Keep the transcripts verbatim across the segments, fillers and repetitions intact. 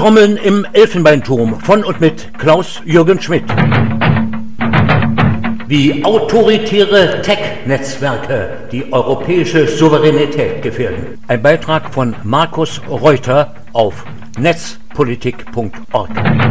Trommeln im Elfenbeinturm von und mit Klaus-Jürgen Schmidt. Wie autoritäre Tech-Netzwerke die europäische Souveränität gefährden. Ein Beitrag von Markus Reuter auf netzpolitik punkt org.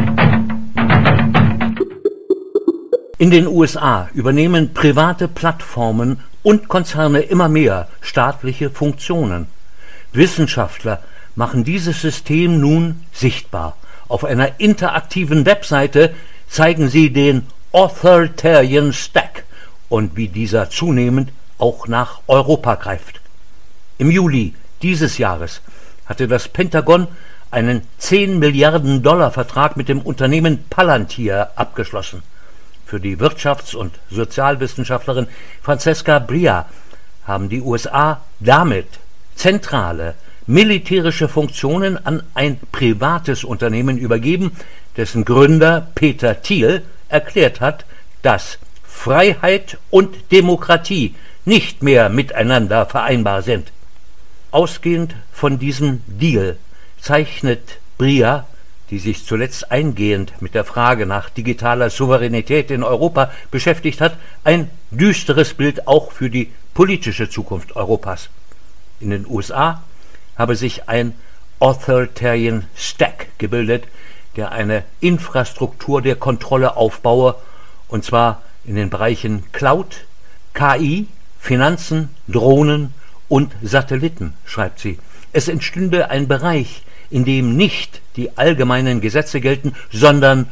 In den U S A übernehmen private Plattformen und Konzerne immer mehr staatliche Funktionen. Wissenschaftler machen dieses System nun sichtbar. Auf einer interaktiven Webseite zeigen sie den Authoritarian Stack und wie dieser zunehmend auch nach Europa greift. Im Juli dieses Jahres hatte das Pentagon einen zehn Milliarden Dollar Vertrag mit dem Unternehmen Palantir abgeschlossen. Für die Wirtschafts- und Sozialwissenschaftlerin Francesca Bria haben die U S A damit zentrale militärische Funktionen an ein privates Unternehmen übergeben, dessen Gründer Peter Thiel erklärt hat, dass Freiheit und Demokratie nicht mehr miteinander vereinbar sind. Ausgehend von diesem Deal zeichnet Bria, die sich zuletzt eingehend mit der Frage nach digitaler Souveränität in Europa beschäftigt hat, ein düsteres Bild auch für die politische Zukunft Europas. In den U S A habe sich ein Authoritarian Stack gebildet, der eine Infrastruktur der Kontrolle aufbaue, und zwar in den Bereichen Cloud, K I, Finanzen, Drohnen und Satelliten, schreibt sie. Es entstünde ein Bereich, in dem nicht die allgemeinen Gesetze gelten, sondern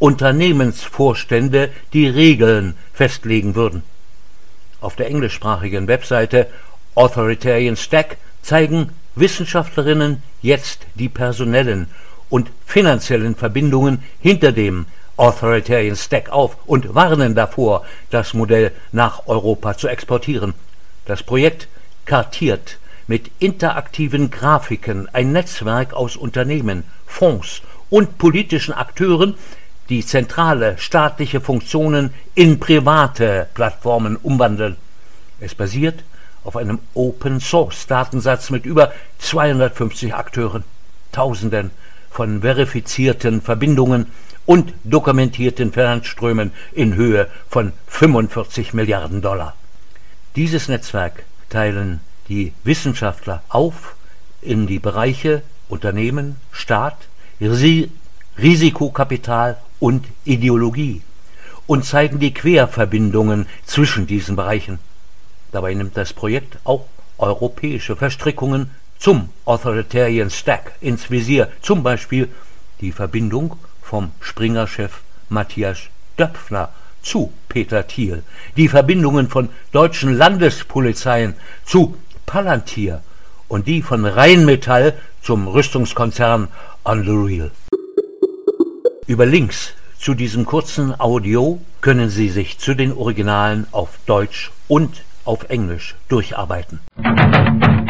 Unternehmensvorstände die Regeln festlegen würden. Auf der englischsprachigen Webseite Authoritarian Stack zeigen Wissenschaftlerinnen jetzt die personellen und finanziellen Verbindungen hinter dem Authoritarian Stack auf und warnen davor, das Modell nach Europa zu exportieren. Das Projekt kartiert mit interaktiven Grafiken ein Netzwerk aus Unternehmen, Fonds und politischen Akteuren, die zentrale staatliche Funktionen in private Plattformen umwandeln. Es basiert auf einem Open-Source-Datensatz mit über zweihundertfünfzig Akteuren, Tausenden von verifizierten Verbindungen und dokumentierten Finanzströmen in Höhe von fünfundvierzig Milliarden Dollar. Dieses Netzwerk teilen die Wissenschaftler auf in die Bereiche Unternehmen, Staat, Ris- Risikokapital und Ideologie und zeigen die Querverbindungen zwischen diesen Bereichen. Dabei nimmt das Projekt auch europäische Verstrickungen zum Authoritarian Stack ins Visier, zum Beispiel die Verbindung vom Springer-Chef Matthias Döpfner zu Peter Thiel, die Verbindungen von deutschen Landespolizeien zu Palantir und die von Rheinmetall zum Rüstungskonzern Anduril. Über Links zu diesem kurzen Audio können Sie sich zu den Originalen auf Deutsch und auf Englisch durcharbeiten.